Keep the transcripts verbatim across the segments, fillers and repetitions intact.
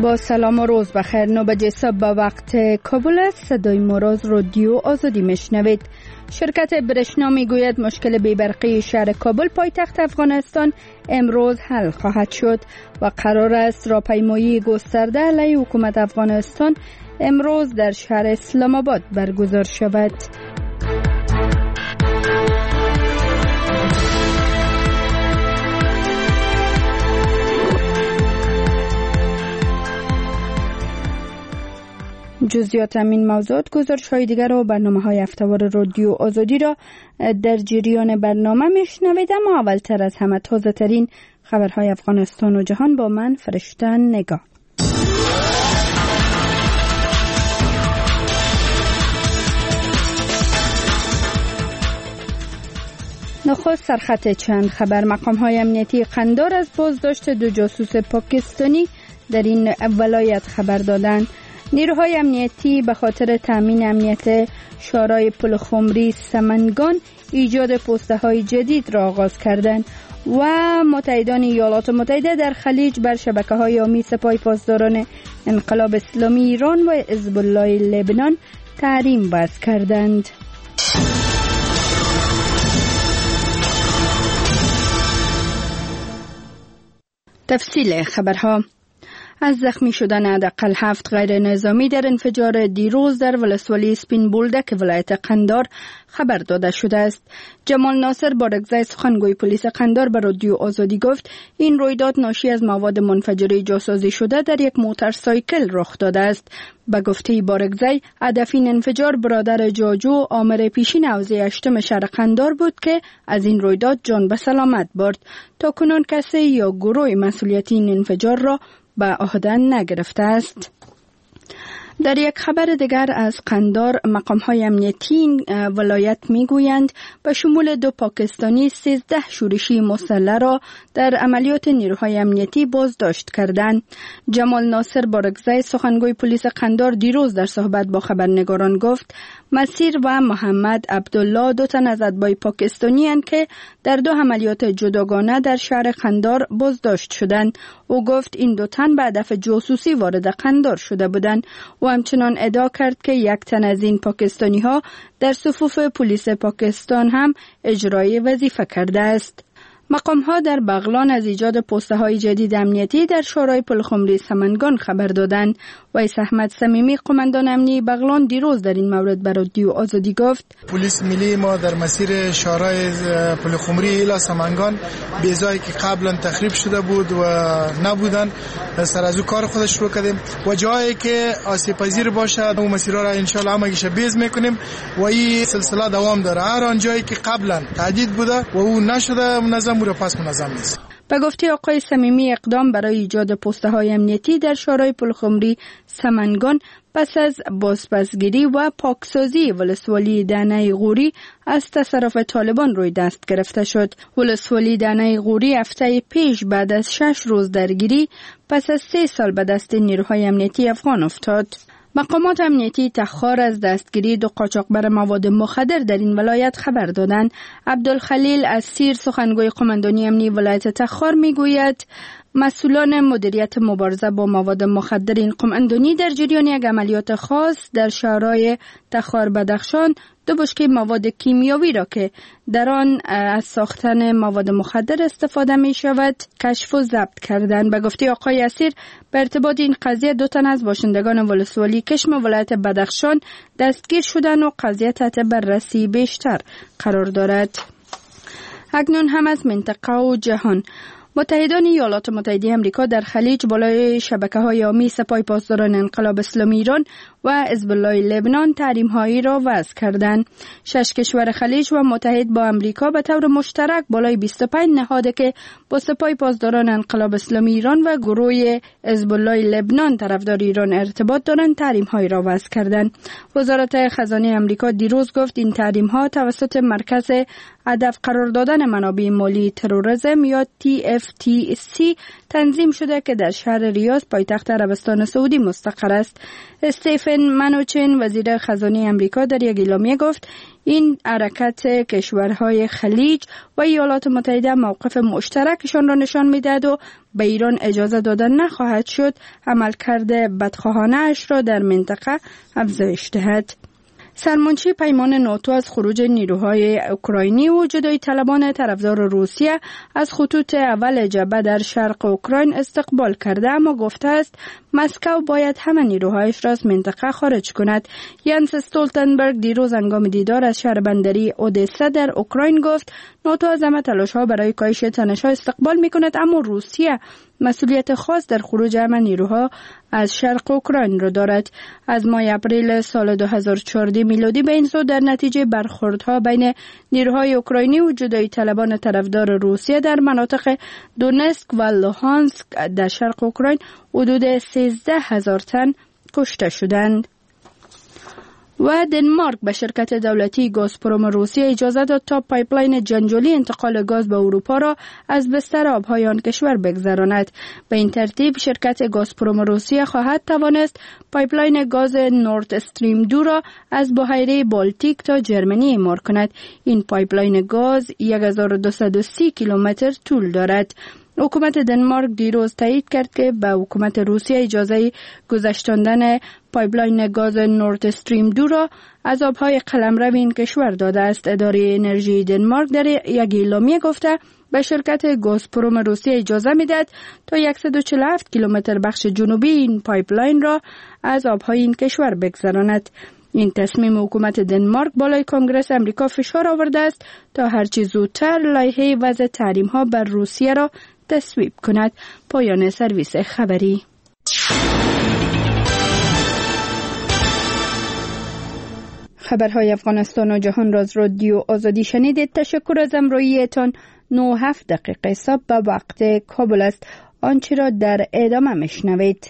با سلام و روز بخیر. نوبت صبح به وقت کابل است. صدای مراز رادیو آزادی میشنوید. شرکت برشنا میگوید مشکل بی‌برقی شهر کابل پایتخت افغانستان امروز حل خواهد شد و قرار است راهپیمایی گسترده علیه حکومت افغانستان امروز در شهر اسلام آباد برگزار شود. جزئیات همین موضوعات گزارش‌های دیگر و برنامه‌های هفته‌وار رادیو آزادی را در جریان برنامه میشنوید. اما اولتر از همه تازه‌ترین خبرهای افغانستان و جهان با من فرشته نگاه. نخست سرخط چند خبر. مقام‌های امنیتی قندار از بازداشت دو جاسوس پاکستانی در این ولایت خبر دادند. نیروهای امنیتی به خاطر تامین امنیت شورای پلخمری سمنگان ایجاد پست‌های جدید را آغاز کردند و متحدان ایالات متحده در خلیج بر شبکه‌های عامی سپاه پاسداران انقلاب اسلامی ایران و حزب الله لبنان تحریم وضع کردند. تفصیل خبرها. از زخمی شدن حداقل هفت غیر نظامی در انفجار دیروز در ولسوالی سپین بولدک ولایت قندار خبر داده شده است. جمال ناصر بارگزای سخنگوی پلیس قندار به رادیو آزادی گفت این رویداد ناشی از مواد منفجره جاسازی شده در یک موتورسایکل رخ داده است. به گفته بارگزای هدف این انفجار برادر جاجو آمر پیشین حوزه هشتم شهر قندار بود که از این رویداد جان به سلامت برد. تا کنون کسی یا گروه مسئولیت این انفجار را به عهده نگرفته است. در یک خبر دیگر از قندار، مقام‌های امنیتی ولایت می‌گویند به شمول دو پاکستانی سیزده شورشی مسلح را در عملیات نیروهای امنیتی بازداشت کردند. جمال ناصر بارگزای سخنگوی پلیس قندار دیروز در صحبت با خبرنگاران گفت مسیر و محمد عبدالله دو تن از اتباع پاکستانی اند که در دو عملیات جداگانه در شهر قندار بازداشت شدند. او گفت این دو تن به هدف جاسوسی وارد قندار شده بودند و همچنان ادعا کرد که یک تن از این پاکستانی ها در صفوف پلیس پاکستان هم اجرای وظیفه کرده است. مقام ها در بغلان از ایجاد پسته های جدید امنیتی در شورای پلخمری سمنگان خبر دادند. ویس احمد صمیمی قماندان امنی بغلان دیروز در این مورد به رادیو آزادی گفت پلیس ملی ما در مسیر شورای پلخمری الی سمنگان به جایی که قبلا تخریب شده بود و نبودن سر از او کار خودش رو کردیم و جایی که آسیب پذیر باشه اون مسیرها را ان شاء الله همگیش بیز میکنیم و این سلسله دوام داره. هر آن جایی که قبلا تعدید بوده و اون نشده منظم رو پس منظم نیست. به گفته آقای صمیمی اقدام برای ایجاد پسته های امنیتی در شورای پلخمری سمنگان پس از بازپسگیری و پاکسازی ولسوالی دانه غوری از تصرف طالبان روی دست گرفته شد. ولسوالی دانه غوری هفته پیش بعد از شش روز درگیری پس از سه سال به دست نیروهای امنیتی افغان افتاد. مقامات امنیتی تخار از دستگیری دو قاچاقبر مواد مخدر در این ولایت خبر دادند. عبدالخلیل اسیر سخنگوی قماندانی امنی ولایت تخار میگوید مسئولان مدیریت مبارزه با مواد مخدر این قماندانی در جریان یک عملیات خاص در شهرهای تخار بدخشان دو بشکه مواد کیمیاوی را که در آن از ساختن مواد مخدر استفاده می شود کشف و ضبط کردند. به گفته آقای اسیر به ارتباط این قضیه دو تن از باشندگان ولسوالی کشم ولایت بدخشان دستگیر شدند و قضیه تحت بررسی بیشتر قرار دارد. اکنون هم از منطقه و جهان. متحدان ایالات متحده آمریکا در خلیج بالای شبکه‌های عامی سپاه پاسداران انقلاب اسلامی ایران و حزب الله لبنان تحریم‌هایی را وضع کردند. شش کشور خلیج و متحد با آمریکا به طور مشترک بالای بیست و پنج نهاد که با سپاه پاسداران انقلاب اسلامی ایران و گروه حزب الله لبنان طرفدار ایران ارتباط دارند تحریم‌هایی را وضع کردند. وزارت خزانه آمریکا دیروز گفت این تحریم‌ها توسط مرکز هدف قرار دادن منابع مالی تروریسم یا تی اف تی سی تنظیم شده که در شهر ریاض پایتخت عربستان سعودی مستقر است. استیفن ستیفن منوچین وزیر خزانه امریکا در یک اعلامیه گفت این حرکت کشورهای خلیج و ایالات متحده موقف مشترکشان را نشان می‌دهد و به ایران اجازه دادن نخواهد شد عملکرد بدخواهانه اش را در منطقه افزایش دهد. سرمنشی پیمان ناتو از خروج نیروهای اوکراینی و جدایی طلبان طرفدار روسیه از خطوط اول جبهه در شرق اوکراین استقبال کرده، اما گفته است مسکو باید همه نیروهایش را از منطقه خارج کند. ینس استولتنبرگ دیروز هنگام دیدار از شهر بندری اودسا در اوکراین گفت ناتو از همه تلاش‌ها برای کاهش تنش‌ها استقبال می‌کند، اما روسیه مسئولیت خاص در خروج همه نیروها از شرق اوکراین را دارد. از ماه اپریل سال دو هزار و چهارده میلادی به این سو در نتیجه برخوردها بین نیروهای اوکراینی و جدایی طلبان طرفدار روسیه در مناطق دونتسک و لوهانسک در شرق اوکراین حدود سیزده هزار تن کشته شدند. و دنمارک به شرکت دولتی گازپروم روسیه اجازه داد تا پایپلاین جنجالی انتقال گاز به اروپا را از بستر آبهای آن کشور بگذراند. به این ترتیب شرکت گازپروم روسیه خواهد توانست پایپلاین گاز نورد استریم دو را از بحیره بالتیک تا جرمنی اعمار کند. این پایپلاین گاز هزار و دویست و سی کیلومتر طول دارد. حکومت دنمارک دیروز تایید کرد که به حکومت روسیه اجازه گذشتاندن پایپلاین گاز نورد استریم دو را از آبهای قلمرو این کشور داده است. اداره انرژی دنمارک در یک اعلامیه گفته به شرکت گازپروم روسیه اجازه میدهد تا صد و چهل و هفت کیلومتر بخش جنوبی این پایپلاین را از آبهای این کشور بگذراند. این تصمیم حکومت دنمارک بالای کنگره امریکا فشار آورده است تا هرچی زودتر لایحه وضع تحریم‌ها بر روسیه را تصویب کند. پایان سرویس خبری. خبرهای افغانستان و جهان را از رادیو آزادی شنیدید. تشکر از همراهیتان. نه و هفت دقیقه صبح به وقت کابل است. آنچه را در ادامه میشنوید.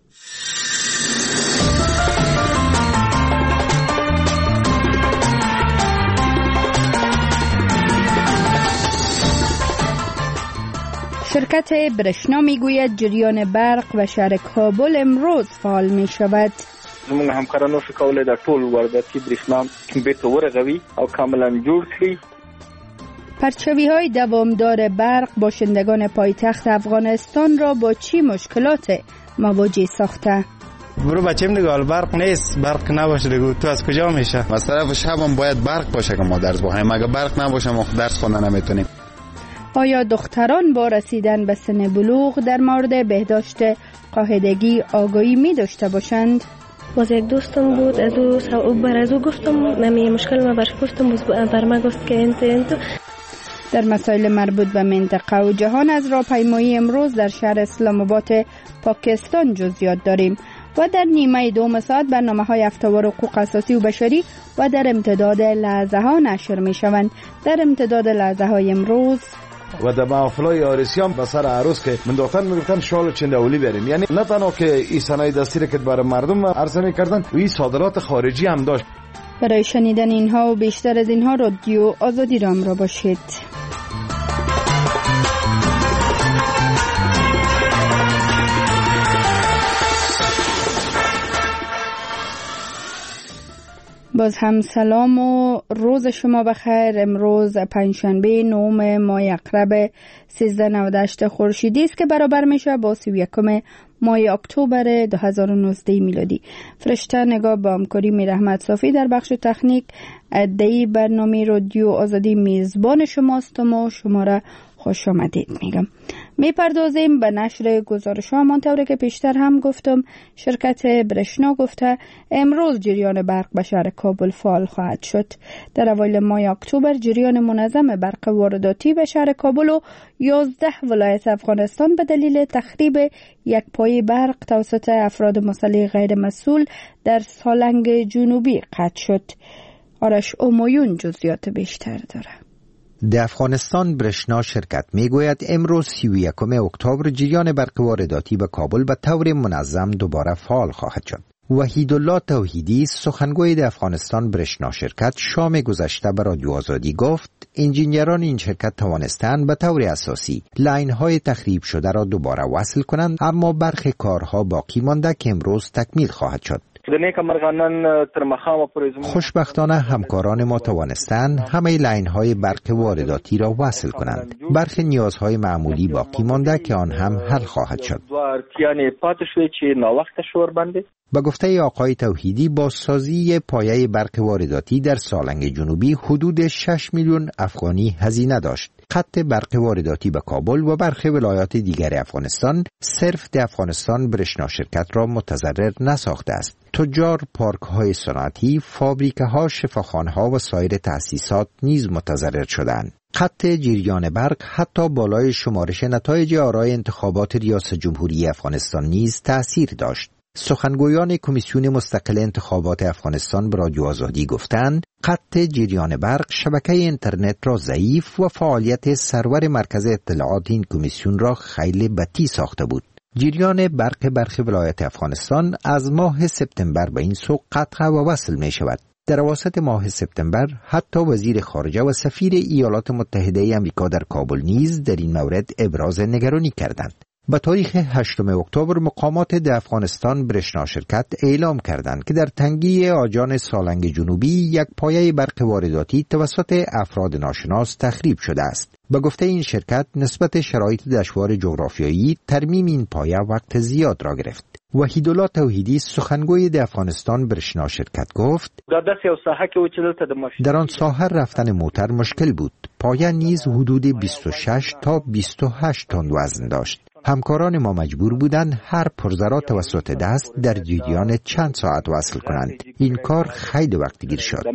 شرکت برشنا میگوید جریان برق و شهر کابل امروز فعال می شود. زموږ همکارانو څه کولای د ټول وارداتي برېښنا بیرته ورغوي او کاملا جوړ کړي. پرچوی های دوامدار برق باشندگان پایتخت افغانستان را با چی مشکلات مواجه ساخته؟ برو بچه‌م دیگه حال برق نیست، برق نباشه دیگه تو از کجا میشه؟ از طرف شب هم باید برق باشه که ما درس بخونیم، اگه برق نباشه ما درس خوندن نمیتونیم. آیا دختران با رسیدن به سن بلوغ در مورد بهداشت قاعدگی آگاهی می داشته باشند؟ باز یک دوستم بود، از او بر از او گفتم نمی مشکل ما برش گفتم بر ما گفت که انت انت. در مسائل مربوط به منطقه و جهان از راهپیمایی امروز در شهر اسلام آباد پاکستان جزئیات داریم و در نیمه دوم ساعت برنامه‌های هفته‌وار حقوق اساسی و بشری و در امتداد لحظه ها نشر می شوند. در امتداد لحظه های امروز و در محفلای عروسیان به سر عروس که من دختر میگفتن شال و چندولی بریم، یعنی نه تنها که این صنایع دستی را که برای مردم عرضه میکردن و این صادرات خارجی هم داشت. برای شنیدن اینها و بیشتر از اینها رادیو آزادی را همراه باشید. باز هم سلام و روز شما بخیر. امروز پنجشنبه نهم ماه اقرب سیزده و نود و هشت خورشیدی است که برابر میشه با سی و یکم ماه اکتبر دو هزار و نوزده میلادی. فرشته نگاه با همکاری میر احمد صافی در بخش تکنیک. ادعی برنامه رادیو آزادی میزبان شماست و ما شما را خوش آمدید میگم. میپردازیم به نشر گزارش ها. همانطور که پیشتر هم گفتم شرکت برشنا گفته امروز جریان برق به شهر کابل فعال خواهد شد. در اوایل ماه اکتبر جریان منظم برق وارداتی به شهر کابل و یازده ولایت افغانستان به دلیل تخریب یک پایه برق توسط افراد مسلح غیر مسئول در سالنگ جنوبی قطع شد. آرش امایون جزئیات بیشتر داره. در افغانستان برشنا شرکت میگوید امروز سی و یکم اکتبر جریان برق وارداتی به کابل به طور منظم دوباره فعال خواهد شد. وحیدالله توحیدی سخنگوی در افغانستان برشنا شرکت شام گذشته به رادیو آزادی گفت انجینیران این شرکت توانستند به طور اساسی لاین‌های تخریب شده را دوباره وصل کنند، اما برخی کارها باقی مانده که امروز تکمیل خواهد شد. خوشبختانه همکاران ما توانستند همه لاین های برق وارداتی را وصل کنند. برخی نیازهای معمولی باقی مانده که آن هم حل خواهد شد. با گفته آقای توحیدی، بازسازی پایه برق وارداتی در سالنگ جنوبی حدود شش میلیون افغانی هزینه داشت. خط برق وارداتی به کابل و برخی ولایات دیگر افغانستان صرف ده افغانستان برشنا شرکت را متضرر نساخته است. تجار، پارک های صنعتی، فابریکه ها، شفاخانه ها و سایر تأسیسات نیز متضرر شدند. خط جریان برق حتی بالای شمارش نتایج آرای انتخابات ریاست جمهوری افغانستان نیز تأثیر داشت. سخنگویان کمیسیون مستقل انتخابات افغانستان به رادیو آزادی گفتند خط جریان برق شبکه اینترنت را ضعیف و فعالیت سرور مرکز اطلاعات این کمیسیون را خیلی بطیء ساخته بود. جریان برق برخی ولایت افغانستان از ماه سپتامبر به این سو قطع و وصل می شود. در اواسط ماه سپتامبر حتی وزیر خارجه و سفیر ایالات متحده آمریکا در کابل نیز در این مورد ابراز نگرانی کردند. به تاریخ هشتم اکتبر مقامات ده افغانستان برشنا شرکت اعلام کردند که در تنگی آجان سالنگ جنوبی یک پایه برق وارداتی توسط افراد ناشناس تخریب شده است. به گفته این شرکت نسبت شرایط دشوار جغرافیایی ترمیم این پایه وقت زیاد را گرفت. وحیدالله توحیدی سخنگوی ده افغانستان برشنا شرکت گفت در آن ساحه رفتن موتر مشکل بود. پایه نیز حدود بیست و شش تا بیست و هشت تن وزن داشت. همکاران ما مجبور بودند هر پرزه را توسط دست در جریان چند ساعت وصل کنند. این کار خیلی وقت گیر شد.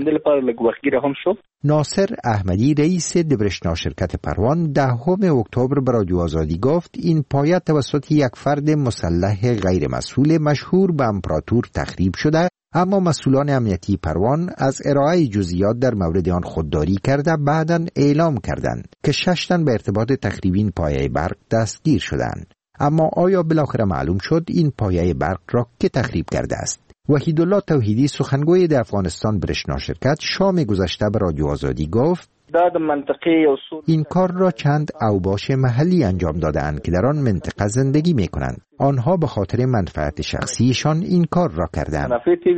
ناصر احمدی رئیس برشنا شرکت پروان دهم اکتبر به رادیو آزادی گفت این پایه توسط یک فرد مسلح غیر مسئول مشهور به امپراتور تخریب شده، اما مسئولان امنیتی پروان از ارائه جزئیات در مورد آن خودداری کرده بعداً اعلام کردند که شش تن به ارتباط تخریب این پایه برق دستگیر شدند. اما آیا بالاخره معلوم شد این پایه برق را که تخریب کرده است؟ وحیدالله توحیدی سخنگوی در افغانستان برشنا شرکت شام گذشته به رادیو آزادی گفت این کار را چند اوباش محلی انجام دادند که در آن منطقه زندگی می کنند. آنها به خاطر منفعت شخصیشان این کار را کردند.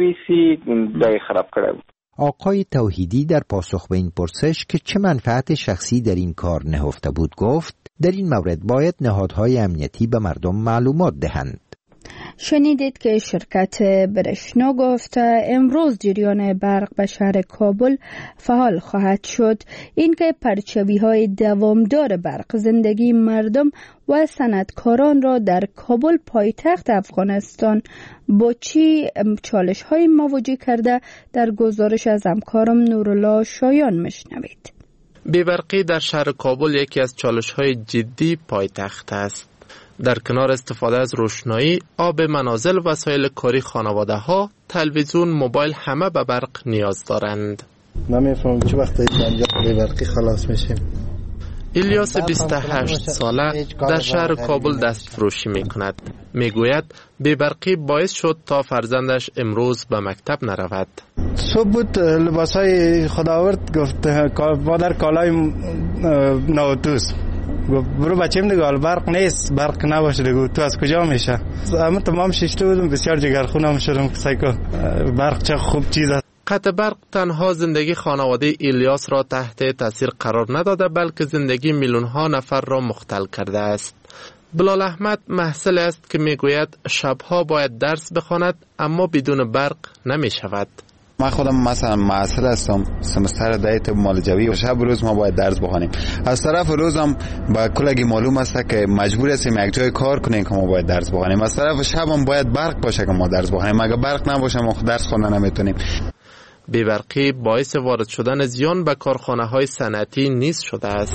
آقای توحیدی در پاسخ به این پرسش که چه منفعت شخصی در این کار نهفته بود گفت در این مورد باید نهادهای امنیتی به مردم معلومات دهند. شنیدید که شرکت برشنا گفته امروز جریان برق به شهر کابل فعال خواهد شد. اینکه پرچوی های دوامدار برق زندگی مردم و صنعتکاران را در کابل پایتخت افغانستان با چی چالش های مواجه کرده در گزارش از همکارم نورالله شایان مشنوید. بی‌برقی در شهر کابل یکی از چالش های جدی پایتخت است. در کنار استفاده از روشنایی، آب منازل، وسایل کاری خانواده ها، تلویزیون، موبایل همه به برق نیاز دارند. نمیفهمم چه وقتی اینجا بی برقی خلاص میشیم. الیاس بیست و هشت ساله در شهر کابل دست فروشی می کند. می گوید بی برقی باعث شد تا فرزندش امروز به مکتب نرود. صبح بود لباسای خداورد گفت مادر کالای نوتوس گفت برو بچیم دیگه حال برق نیست، برق نباشه دیگه تو از کجا میشه؟ اما تمام ششته بودم، بسیار جگرخونم شدم که سایکو برق چه خوب چیز است. قطع برق تنها زندگی خانواده الیاس را تحت تاثیر قرار نداده بلکه زندگی میلیون ها نفر را مختل کرده است. بلال احمد محصل است که میگوید شبها باید درس بخواند اما بدون برق نمی شود. من خودم مثلا معصل هستم، سمستر دایت مالجوی و شب روز ما باید درس بخونیم. از طرف روزم با کلگی معلوم است که مجبور هستیم یک جای کار کنیم که ما باید درس بخونیم. از طرف شبم باید برق باشه که ما درس بخونیم. اگه برق نباشه ما درس خوندن نمیتونیم. بی‌برقی باعث وارد شدن زیان به کارخانه های صنعتی نیز شده است.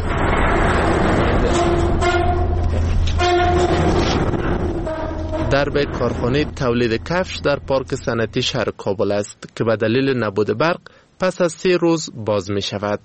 درب کارخانه تولید کفش در پارک صنعتی شهر کابل است که به دلیل نبود برق پس از سه روز باز می شود.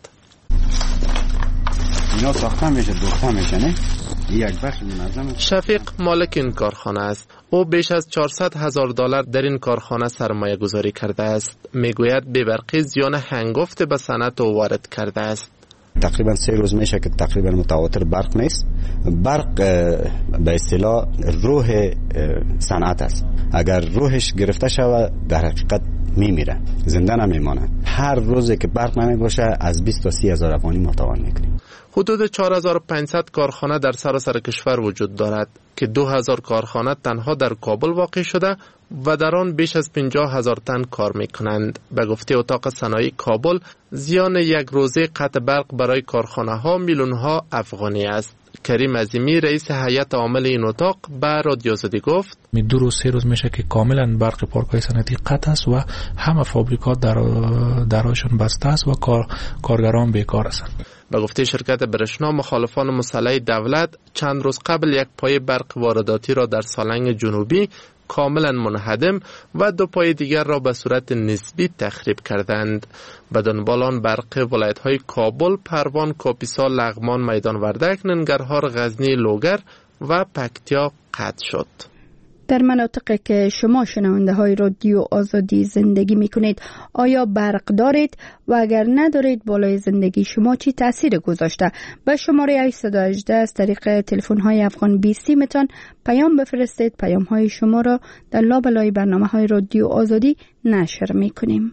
اینا ساخته میشه، دوخته میشه نه؟ یک بخش منظم. شفیق مالک این کارخانه است. او بیش از چهارصد هزار دلار در این کارخانه سرمایه گذاری کرده است. میگوید بی‌برقی زیان هنگفت به صنعت او وارد کرده است. تقریبا سه روز میشه که تقریبا متواتر برق نیست. برق به اصطلاح روح صنعت است. اگر روحش گرفته شود در حقیقت میمیره، زنده نمیمانه. هر روزی که برق نمی باشه از بیست تا سی هزار افغانی ما تاوان میکنیم. حدود چهار هزار و پانصد کارخانه در سراسر کشور وجود دارد که دو هزار کارخانه تنها در کابل واقع شده و در آن بیش از پنجاه هزار تن کار میکنند. به گفته اتاق صنایع کابل، زیان یک روزه قطع برق برای کارخانه ها میلیون ها افغانی است. کریم عظیمی رئیس هیئت عامل این اتاق به رادیو آزادی گفت می دو روز سه روز میشه که کاملا برق پارک‌های صنعتی قطع است و همه فابریکات در دراشون بسته است و کار کارگران بیکار هستند. به گفته شرکت برشنا، مخالفان مسلح دولت چند روز قبل یک پایه برق وارداتی را در سالنگ جنوبی کاملا منهدم و دو پای دیگر را به صورت نسبی تخریب کردند. به دنبال آن برق ولایت‌های کابل، پروان، کاپیسا، لغمان، میدان وردک، ننگرهار، غزنی، لوگر و پکتیا قطع شد. در مناطقی که شما شنونده های رادیو آزادی زندگی می کنید، آیا برق دارید و اگر ندارید بالای زندگی شما چی تأثیر گذاشته؟ به شماره هشت یک هشت از طریق تلفن های افغان بیستی میتون پیام بفرستید. پیام های شما را در لابلای برنامه های رادیو آزادی نشر می کنیم.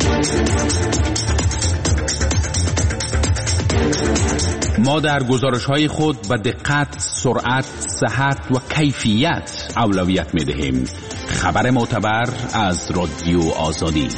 ما در گزارش‌های خود به دقت، سرعت، صحت و کیفیت اولویت می‌دهیم. خبر معتبر از رادیو آزادی.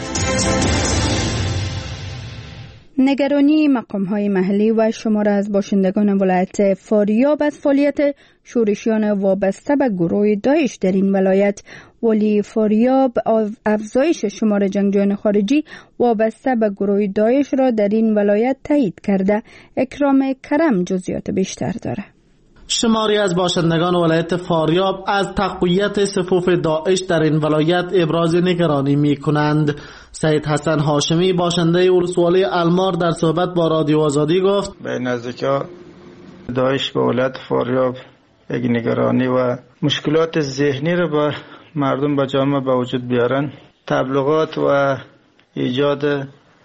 نگرانی مقام‌های محلی و شمار از باشندگان ولایت فاریاب از فعالیت شورشیان وابسته به گروه داعش در این ولایت. ولی فاریاب افزایش شمار جنگجویان خارجی وابسته به گروه داعش را در این ولایت تایید کرده. اکرام کرم جزئیات بیشتر داره. شماری از باشندگان ولایت فاریاب از تقویت صفوف داعش در این ولایت ابراز نگرانی می کنند. سید حسن هاشمی باشنده ولسوالی المار در صحبت با رادیو آزادی گفت به نزدیکا داعش به ولایت فاریاب یک نگرانی و مشکلات ذهنی را به مردم به جامعه به وجود بیارن. تبلیغات و ایجاد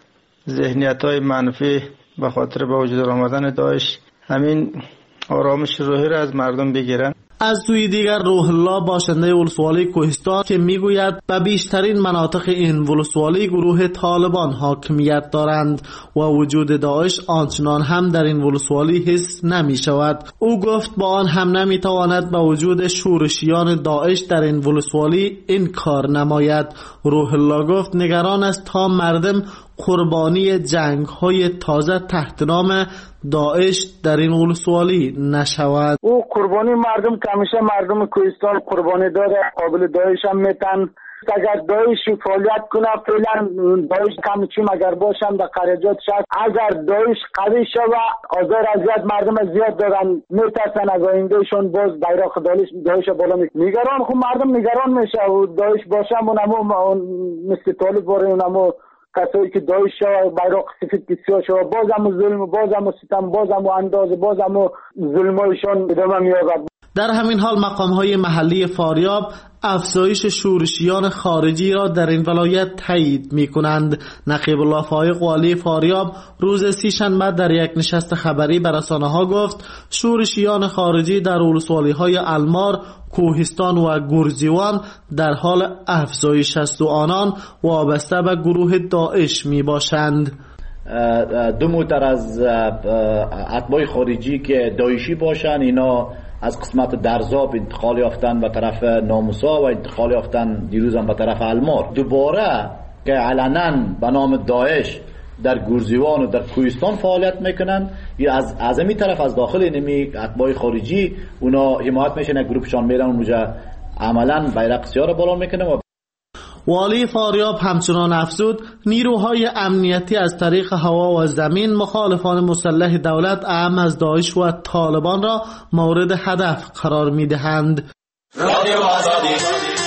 ذهنیت‌های منفی به خاطر به وجود آمدن داعش همین آرامش روحی را از مردم بگیرن. از سوی دیگر روح الله باشنده ولسوالی کوهستان که میگوید به بیشترین مناطق این ولسوالی گروه طالبان حاکمیت دارند و وجود داعش آنچنان هم در این ولسوالی حس نمی شود. او گفت با آن هم نمی تواند به وجود شورشیان داعش در این ولسوالی انکار نماید. روح الله گفت نگران است تا مردم قربانی جنگ های تازه تحت نام داعش در این ولسوالی نشود. او قربانی مردم که همیشه مردم کوهستان قربانی داره، قابل داعش هم میتن. اگر داعش فعالیت کنه فعلا داعش کم چیم اگر باشن در قریجات شد، اگر داعش قوی شود آزار اذیت مردم زیاد دارن، میترسن از آیندهشون باز بیرق داعش داعش بالا می نگران. خب مردم نگران میشه و داعش باشه اونمو مثل طالب باره اونمو کسایی که داعش شود بیرق سفید کسیا شود باز هم ظلم باز هم ستم باز هم انداز باز هم ظلمایشان ادامه مییابد. در همین حال مقام‌های محلی فاریاب افزایش شورشیان خارجی را در این ولایت تایید می‌کنند. نقیب الله فایق والی فاریاب روز سه‌شنبه در یک نشست خبری به رسانه‌ها گفت شورشیان خارجی در ولسوالی‌های المار، کوهستان و گرزیوان در حال افزایش است و آنان وابسته به گروه داعش میباشند. دو موتر از اتباع خارجی که داعشی باشند اینا از قسمت درزاب انتقال یافتن به طرف ناموسا و انتقال یافتن دیروز هم به طرف المار. دوباره که علنا به نام داعش در گرزیوان و در کوهستان فعالیت میکنن، یا از از این طرف از داخل اینمی اتباع خارجی اونا حمایت میشن، گروپشان میرن اونجا عملا بیرق سیاه رو بالا میکنه. و والی فاریاب همچنان افزود نیروهای امنیتی از طریق هوا و زمین مخالفان مسلح دولت اعم از داعش و طالبان را مورد هدف قرار میدهند. رادیو آزادی.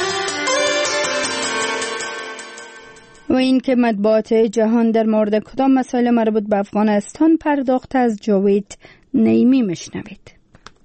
و این که مطبوعات جهان در مورد کدام مسائل مربوط به افغانستان پرداخت از جاوید نعیمی مشنوید.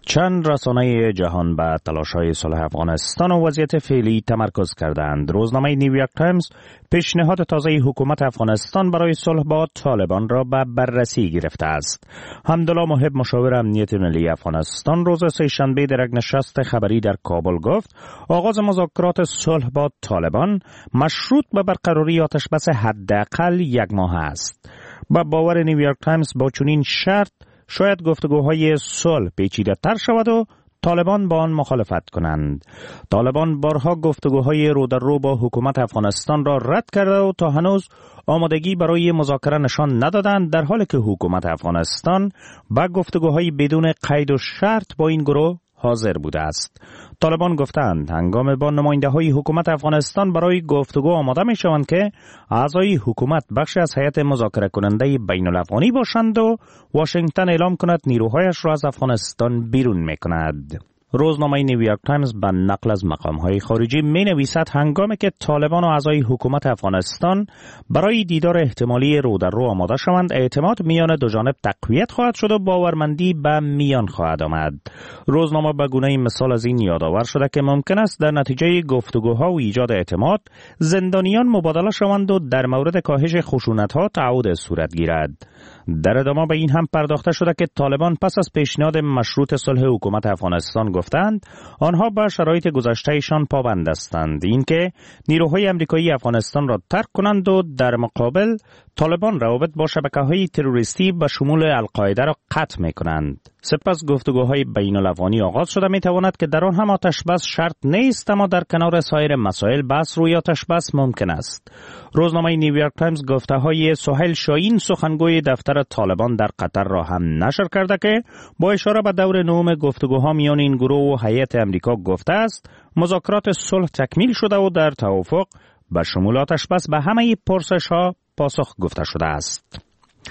چند رسانه جهان به تلاش‌های صلح افغانستان و وضعیت فعلی تمرکز کردند. روزنامه نیویورک تایمز پیشنهاد تازه حکومت افغانستان برای صلح با طالبان را به بررسی گرفته است. حمدالله محب مشاور امنیت ملی افغانستان روز سه‌شنبه در یک نشست خبری در کابل گفت آغاز مذاکرات صلح با طالبان مشروط به برقراری آتشبس حداقل یک ماه است. با باور نیویورک تایمز با چنین شرط شاید گفتگوهای صلح پیچیده تر شود و طالبان با آن مخالفت کنند. طالبان بارها گفتگوهای رو در رو با حکومت افغانستان را رد کرده و تا هنوز آمادگی برای مذاکره نشان ندادند، در حالی که حکومت افغانستان با گفتگوهای بدون قید و شرط با این گروه حاضر بوده است. طالبان گفتند هنگام با نماینده های حکومت افغانستان برای گفتگو آماده می شوند که اعضای حکومت بخش از هیئت مذاکره کننده بین الافغانی باشند و واشنگتن اعلام کند نیروهایش را از افغانستان بیرون می کند. روزنامه نیویورک تایمز به نقل از مقام‌های خارجی می‌نویسد هنگامی که طالبان و اعضای حکومت افغانستان برای دیدار احتمالی رو در رو آماده شوند، اعتماد میان دو جانب تقویت خواهد شد و باورمندی به میان خواهد آمد. روزنامه به گونه مثال از این یادآور شده که ممکن است در نتیجه گفتگوها و ایجاد اعتماد زندانیان مبادله شوند و در مورد کاهش خشونت‌ها تعهد صورت گیرد. در ادامه به این هم پرداخته شده که طالبان پس از پیشنهاد مشروط صلح حکومت افغانستان گفتند آنها به شرایط گذشته‌شان پابند هستند، اینکه نیروهای آمریکایی افغانستان را ترک کنند و در مقابل طالبان روابط با شبکه‌های تروریستی به شمول القاعده را قطع می‌کنند. سپس گفتگوهای بین الافغانی آغاز شده می‌تواند که در آن هم آتشبس شرط نیست، اما در کنار سایر مسائل بحث روی آتشبس ممکن است. روزنامه نیویورک تایمز گفته‌های سهیل شاهین سخنگوی دفتر طالبان در قطر را هم نشر کرده که با اشاره به دور نهم گفتگوها میان این گروه و هیئت آمریکا گفته است مذاکرات صلح تکمیل شده و در توافق به شمول آتشبس به همه پرسش‌ها پاسخ گفته شده است.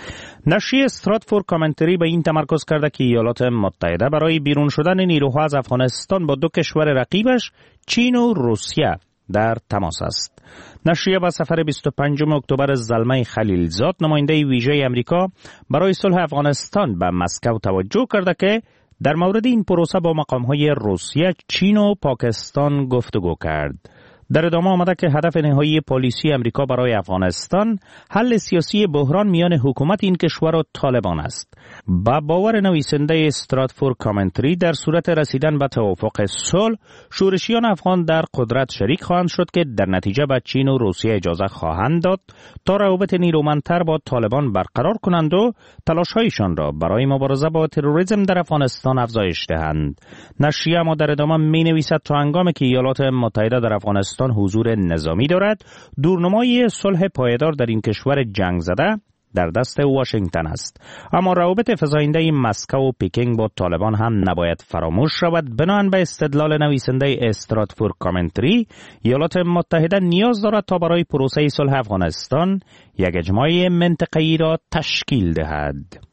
نشریه استراتفورد کامنتری به این تمرکز کرده که ایالات متحده برای بیرون شدن نیروها از افغانستان با دو کشور رقیبش چین و روسیه در تماس است. نشریه با سفر بیست و پنجم اکتبر زلمه خلیلزاد نماینده ویژه امریکا برای صلح افغانستان به مسکو توجه کرده که در مورد این پروسه با مقام‌های روسیه، چین و پاکستان گفتگو کرد. در ادامه آمده که هدف نهایی پالیسی امریکا برای افغانستان حل سیاسی بحران میان حکومت این کشور و طالبان است. با باور نویسنده استراتفورد کامنتری در صورت رسیدن به توافق صلح، شورشیان افغان در قدرت شریک خواهند شد که در نتیجه به چین و روسیه اجازه خواهند داد تا روابط نیرومندتر با طالبان برقرار کنند و تلاش‌هایشان را برای مبارزه با تروریسم در افغانستان افزایش دهند. نشریه اما در ادامه می‌نویسد تا هنگامی که ایالات متحده در افغانستان حضور نظامی دارد، دورنمای صلح پایدار در این کشور جنگ زده در دست واشنگتن است. اما روابط فزاینده مسکو و پکینگ با طالبان هم نباید فراموش شود. بنابراین به استدلال نویسنده استراتفورد کامنتری، ایالات متحده نیاز دارد تا برای پروسه صلح افغانستان یک اجماع منطقه‌ای را تشکیل دهد.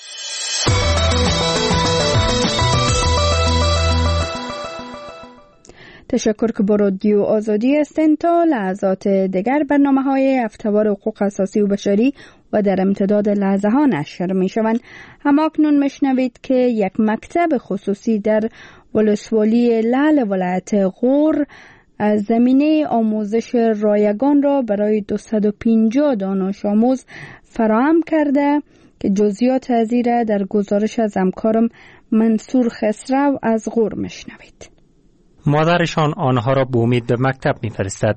تشکر که با رادیو آزادی هستین. تا لحظات دیگر برنامه های هفته‌وار حقوق اساسی و بشری و در امتداد لحظه ها نشر می شوند. هماکنون میشنوید که یک مکتب خصوصی در ولسوالی لعل ولایت غور از زمینه آموزش رایگان را برای دویست و پنجاه دانش آموز فراهم کرده که جزئیات از این را در گزارش از همکارم منصور خسرو از غور میشنوید. مادرشان آنها را به امید به مکتب می‌فرستد.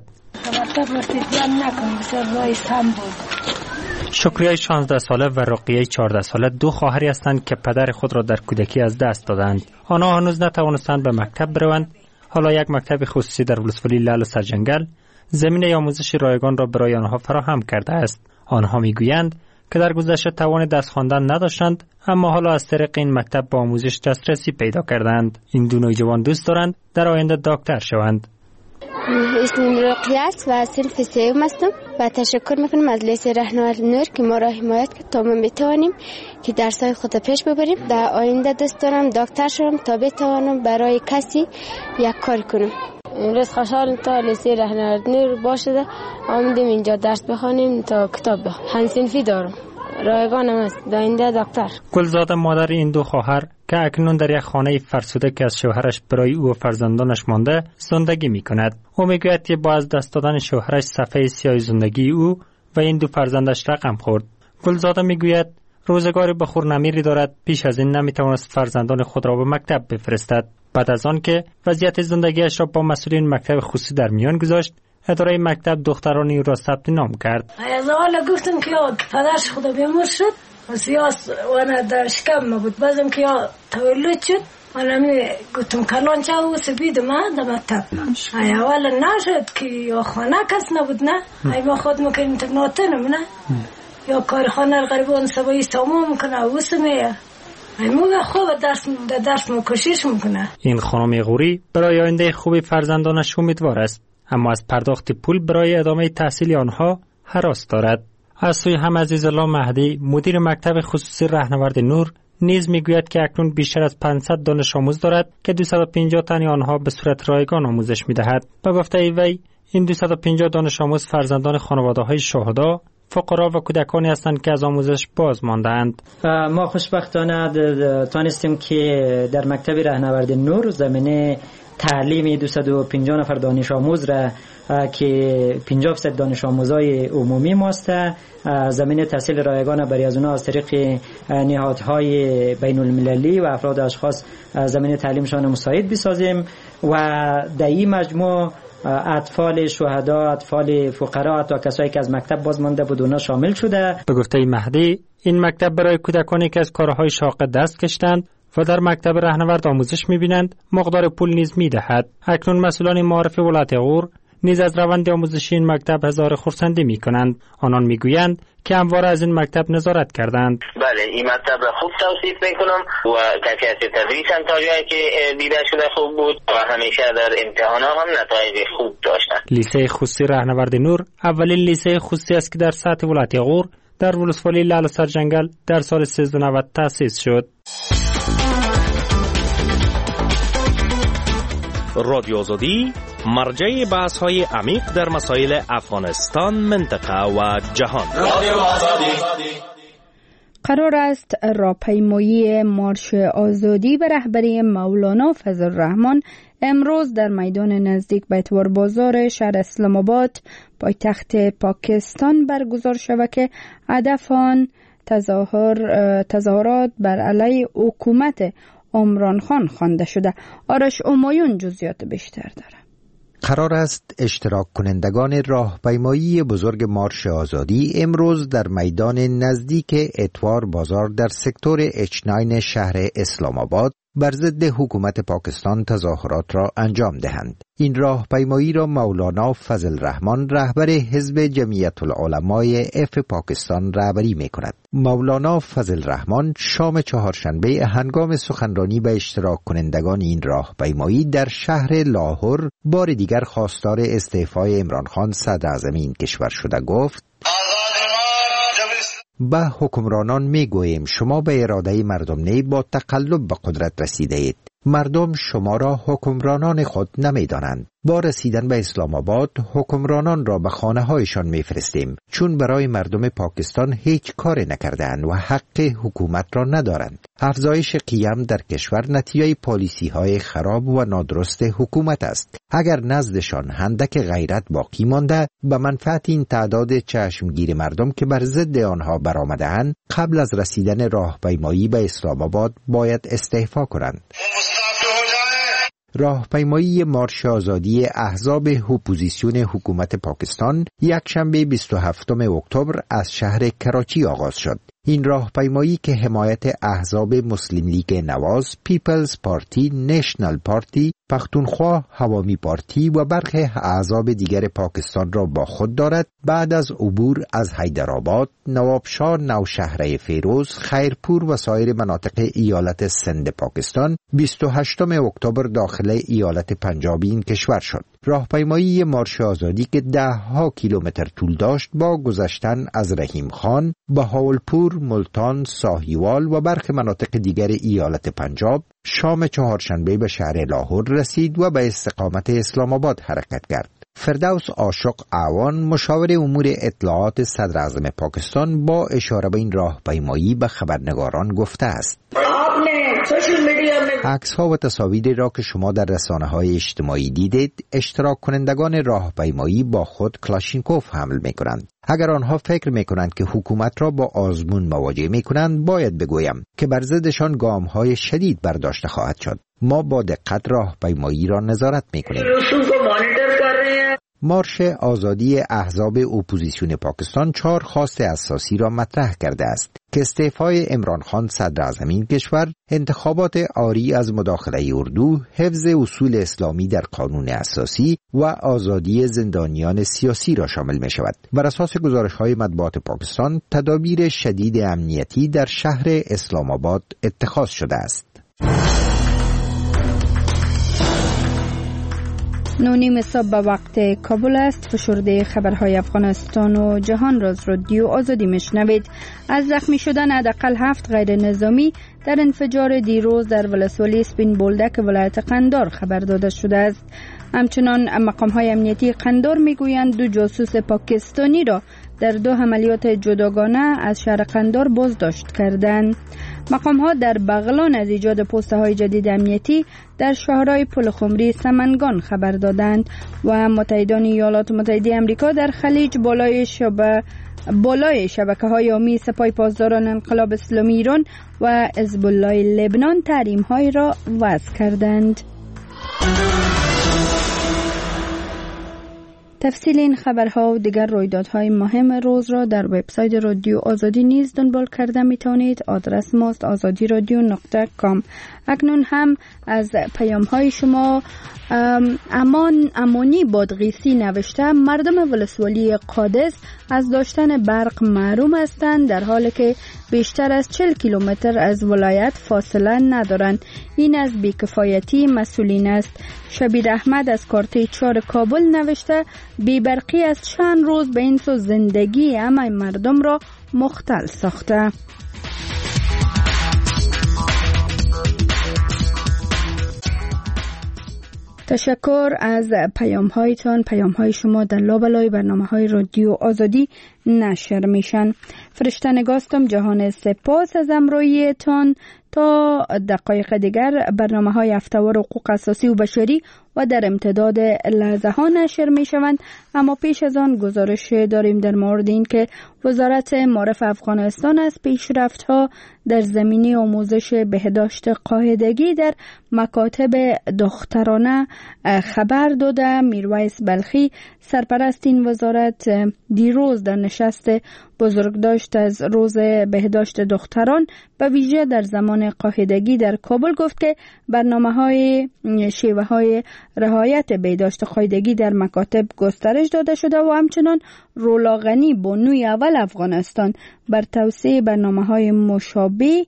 شکریه شانزده ساله و رقیه چهارده ساله دو خواهری هستند که پدر خود را در کودکی از دست دادند. آنها هنوز نتوانستند به مکتب بروند. حالا یک مکتب خصوصی در ولسوالی لعل سرجنگل زمینه آموزش رایگان را برای آنها فراهم کرده است. آنها میگویند که در گذشته توان دست خواندن نداشتند، اما حالا از طریق این مکتب با آموزش دسترسی پیدا کردند. این دو نوجوان دوست دارند در آینده دکتر شوند. اسمم رقیه است و صنف سیوم هستم و تشکر میکنم از لیسه رهنورد نور که ما را حمایت کرد تا ما بتوانیم که درسای خود پیش ببریم. در آینده دوست دارم دکتر شوم تا بتوانم برای کسی یک کار کنم. امروز خوشحالم تا لیسه رهنورد نور باشده آمدیم اینجا درس بخوانیم تا کتاب بخونیم. هم صنفی دارم، رایگانم است، در آینده دکتر. گلزاده مادر این دو خواهر که اکنون در یک خانه فرسوده که از شوهرش برای او و فرزندانش مانده زندگی می کند. او می گوید که با از دست دادن شوهرش صفحه سیاه زندگی او و این دو فرزندش رقم خورد. گلزاده می گوید روزگاری بخور نمیری دارد، پیش از این نمی توانست فرزندان خود را به مکتب بفرستد. بعد از آن که وضعیت زندگیش را با مسئولین مکتب خصوصی در میان گذاشت، اداره مکتب دخترانی او را ثبت نام کرد. از اول گفتم که پدرش خدا بیمار شد و سیاس و در شکم ما بود. بعدم که تولد شد من می گفتم کلان چه و سبید ما در مکتب. ای اول نشد که یا خانه کس نبود نه. ای با خود ما که انترنات نم نه. یا کارخانه غریبان سبایی سامان میکنه و سمیه. موقع خوب درس درس مکشش میکنه. این خانم غوری برای آینده خوب فرزندانش امیدوار است، اما از پرداخت پول برای ادامه تحصیل آنها هراس دارد. از سوی هم عزیز الله مهدی مدیر مکتب خصوصی رهنورد نور نیز میگوید که اکنون بیشتر از پانصد دانش آموز دارد که دویست و پنجاه تن آنها به صورت رایگان آموزش میدهد. به گفته وی این دویست و پنجاه دانش آموز فرزندان خانواده‌های شهدا، فقرا و کودکانی هستند که از آموزش باز ماندند. ما خوشبختانه توانستیم که در مکتب رهنورد نور زمینه تعلیم دویست و پنجاه نفر دانش آموز را که پنجاه درصد دانش آموزای عمومی ماست زمینه تحصیل رایگان برای از اونها از طریق نهادهای بین المللی و افراد اشخاص زمینه تعلیمشان مساعد بسازیم و در این مجموع اطفال شهدا، اطفال فقرا و کسایی که از مکتب باز مانده بود اونا شامل شده. به گفته مهدی این مکتب برای کودکانی که از کارهای شاق دست کشیدند و در مکتب رهنورد آموزش می‌بینند مقدار پول نیز می‌دهد. اکنون مسئولان معارف ولایت غور نیز از روند آموزشی این مکتب هزار خرسندی می‌کنند. آنان می‌گویند که همواره از این مکتب نظارت کردند. بله این مکتب را خوب توصیف می‌کنم و کیفیت تدریس هم تا جایی که دیده شده خوب بود و همیشه در امتحانات هم نتایج خوب داشتند. لیسه خصوصی رهنورد نور اولین لیسه خصوصی است که در سطح ولایت غور در ولسوالی لعل سرجنگل در سال سیزده و نود تأسیس شد. رادیو آزادی مرجع بحث های عمیق در مسائل افغانستان، منطقه و جهان. رادیو آزادی قرار است راهپیمایی مارش آزادی به رهبری مولانا فضل الرحمن امروز در میدان نزدیک به اتوار بازار شهر اسلام آباد پایتخت پاکستان برگزار شود که هدف آن تظاهر تظاهرات بر علیه حکومت عمران خان خوانده شده. آرش امایون جزئیات بیشتر داره. قرار است اشتراک کنندگان راهپیمایی بزرگ مارش آزادی امروز در میدان نزدیک اتوار بازار در سکتور اچ نه شهر اسلام آباد بر ضد حکومت پاکستان تظاهرات را انجام دهند. این راهپیمایی را مولانا فضل الرحمن رهبر حزب جمعیت العلمای اف پاکستان رهبری می‌کند. مولانا فضل الرحمن شام چهارشنبه هنگام سخنرانی به اشتراک کنندگان این راهپیمایی در شهر لاهور بار دیگر خواستار استعفای عمران خان صدر اعظم این کشور شده گفت: به حکمرانان میگوییم شما به اراده مردم نی با تقلب به قدرت رسیده اید. مردم شما را حکمرانان خود نمیدانند. با رسیدن به اسلام آباد حکمرانان را به خانه هایشان میفرستیم، چون برای مردم پاکستان هیچ کار نکردند و حق حکومت را ندارند. افزایش قیم در کشور نتیجه پالیسی های خراب و نادرست حکومت است. اگر نزدشان هندک غیرت باقی مانده، به منفعت این تعداد چشمگیر مردم که بر ضد آنها برآمده‌اند قبل از رسیدن راهپیمایی به اسلام آباد باید استعفا کنند. راهپیمایی مارش آزادی احزاب اپوزیسیون حکومت پاکستان یکشنبه بیست و هفتم اکتبر از شهر کراچی آغاز شد. این راهپیمایی که حمایت احزاب مسلم لیگ نواز، پیپلز پارتی، نشنل پارتی، پختونخوا، عوامی پارتی و برخی احزاب دیگر پاکستان را با خود دارد، بعد از عبور از حیدرآباد، نوابشاه، نوشهره فیروز، خیرپور و سایر مناطق ایالت سند پاکستان بیست و هشتم اکتبر داخل ایالت پنجاب این کشور شد. راهپیمایی مارش آزادی که ده ها کیلومتر طول داشت با گذشتن از رحیم خان، بهاولپور، ملتان، ساهیوال و برخی مناطق دیگر ایالت پنجاب شام چهارشنبه به شهر لاهور رسید و به استقامت اسلام آباد حرکت کرد. فردوس عاشق اعوان مشاور امور اطلاعات صدر اعظم پاکستان با اشاره به این راهپیمایی به خبرنگاران گفته است: आपने عکس ها و تصاویری را که شما در رسانه های اجتماعی دیدید، اشتراک کنندگان راهپیمایی با خود کلاشینکوف حمل می کنند. اگر آنها فکر می کنند که حکومت را با آزمون مواجه می کنند، باید بگویم که بر ضدشان گام های شدید برداشته خواهد شد. ما با دقت راهپیمایی را نظارت می کنیم. مارش آزادی احزاب اپوزیسیون پاکستان چهار خواست اساسی را مطرح کرده است که استعفای عمران خان صدر اعظم این کشور، انتخابات عاری از مداخله اردو، حفظ اصول اسلامی در قانون اساسی و آزادی زندانیان سیاسی را شامل می شود. بر اساس گزارش‌های مطبوعات پاکستان، تدابیر شدید امنیتی در شهر اسلام آباد اتخاذ شده است. نونیم صبح به وقت کابل است. فشرده خبرهای افغانستان و جهان را از رادیو آزادی میشنوید. از زخمی شدن حداقل هفت غیر نظامی در انفجار دیروز در ولسوالی سپین بولدک ولایت قندار خبر داده شده است. همچنان مقام‌های امنیتی قندار میگویند دو جاسوس پاکستانی را در دو عملیات جداگانه از شهر قندار بازداشت کردند. مقام‌ها در بغلان از ایجاد پست‌های جدید امنیتی در شهرهای پلخمری سمنگان خبر دادند و متحدان ایالات متحده آمریکا در خلیج بالای شبه بالای شبکه‌های عمومی سپاه پاسداران انقلاب اسلامی ایران و حزب الله لبنان تحریم‌های را وضع کردند. تفصیل این خبرها و دیگر رویدادهای مهم روز را در وبسایت رادیو آزادی نیز دنبال کرده میتونید. آدرس ماست آزادی رادیو نقطه کام. اکنون هم از پیام های شما امان امانی بادغیسی نوشته: مردم ولسوالی قادس از داشتن برق محروم هستند در حالی که بیشتر از چهل کیلومتر از ولایت فاصله ندارند. این از بیکفایتی مسئولین است. شبیر احمد از کارت چهار کابل نوشته: بیبرقی از چند روز به این سو زندگی همه مردم را مختل ساخته. تشکر از پیام هایتان. پیام های شما در لابلای برنامه های رادیو آزادی نشر میشن. فرشته نگاستم جهان سپاس از امرویتان. تا دقایق دیگر برنامه های هفته‌وار حقوق اساسی و بشری و در امتداد لحظه ها نشر می شوند. اما پیش از آن گزارش داریم در مورد این که وزارت معارف افغانستان از پیشرفت ها در زمینه آموزش بهداشت قاعدگی در مکاتب دخترانه خبر داده. میرویس بلخی سرپرست این وزارت دیروز در نشست بزرگداشت از روز بهداشت دختران به ویژه در زمان قاعدگی در کابل گفت که برنامه‌های شیوه های رعایت بهداشت قاعدگی در مکاتب گسترش داده شده و همچنان رولا غنی بانوی اول افغانستان بر توسعه برنامه‌های مشابه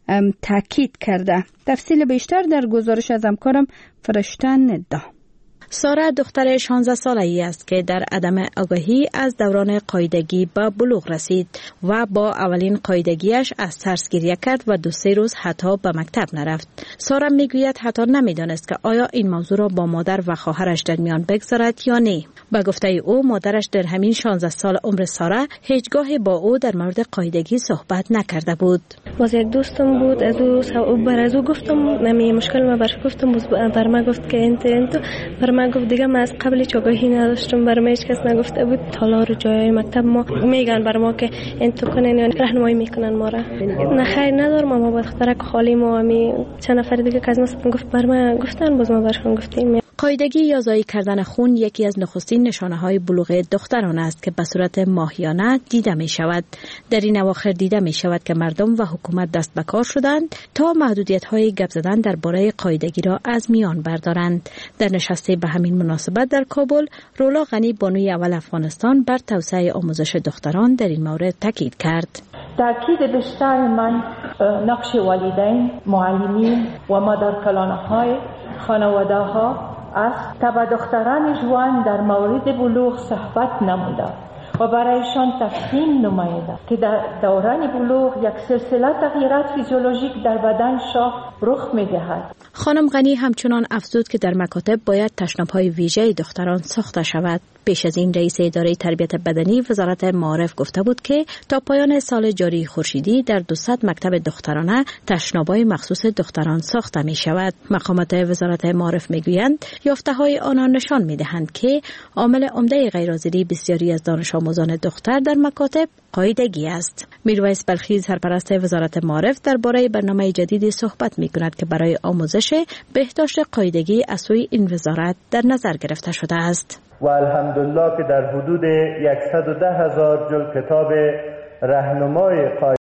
تاکید کرده. تفصیل بیشتر در گزارش از همکارم فرشته ندا. سارا دختر شانزده ساله ای است که در عدم آگاهی از دوران قاعدگی به بلوغ رسید و با اولین قاعدگیش از ترس گریه کرد و دو سه روز حتی به مکتب نرفت. سارا میگوید حتی نمیدانست که آیا این موضوع را با مادر و خواهرش در میان بگذارد یا نه. به گفته او مادرش در همین شانزده سال عمر سارا هیچگاه با او در مورد قاعدگی صحبت نکرده بود. باز یک دوستم بود، از او بر از او گفتم نمی مشکل ما برش گفتم، بر ما گفت که انت انت بر ما گفت دیگه. من از قبل چاگاهی نداشتم، بر ما هیچ کس نگفته بود. حالا رو جای مکتب ما میگن بر ما که انتو کنن یا راهنمایی میکنن ما را. نه خیر ندارم، ما با دخترک خالی ما می چند نفر دیگه که از ما گفت بر ما گفتن، باز ما برشون گفتیم. قاعدگی یا زایی کردن خون یکی از نخستین نشانه‌های بلوغ دختران است که به صورت ماهیانه دیده می شود. در این اواخر دیده می شود که مردم و حکومت دست به کار شدند تا محدودیت‌های گپ زدن درباره قاعدگی را از میان بردارند. در نشستی به همین مناسبت در کابل، رولا غنی بانوی اول افغانستان بر توسعه آموزش دختران در این مورد تاکید کرد. تاکید بیشتر من نقش والدین، معلمین و مادرکلانهای خانواده‌ها است تا به دختران جوان در مورد بلوغ صحبت نموده و برایشان تفهیم نمایده که در دوران بلوغ یک سلسله تغییرات فیزیولوژیک در بدنشان رخ می‌دهد. خانم غنی همچنان افزود که در مکاتب باید تشناب‌های ویژه دختران ساخته شود. پیش از این رئیس اداره تربیت بدنی وزارت معارف گفته بود که تا پایان سال جاری خورشیدی در دویست مکتب دخترانه تشناب‌های مخصوص دختران ساخته می شود. مقامات وزارت معارف می گویند یافته‌های آنان نشان می دهند که عامل عمده غیرحاضری بسیاری از دانش آموزان دختر در مکاتب قاعدگی است. میرویس بلخی سرپرست وزارت معارف درباره برنامه جدیدی صحبت می کند که برای آموزش بهداشت قاعدگی از سوی این وزارت در نظر گرفته شده است. و الحمدلله که در حدود صد و ده هزار جلد کتاب راهنمای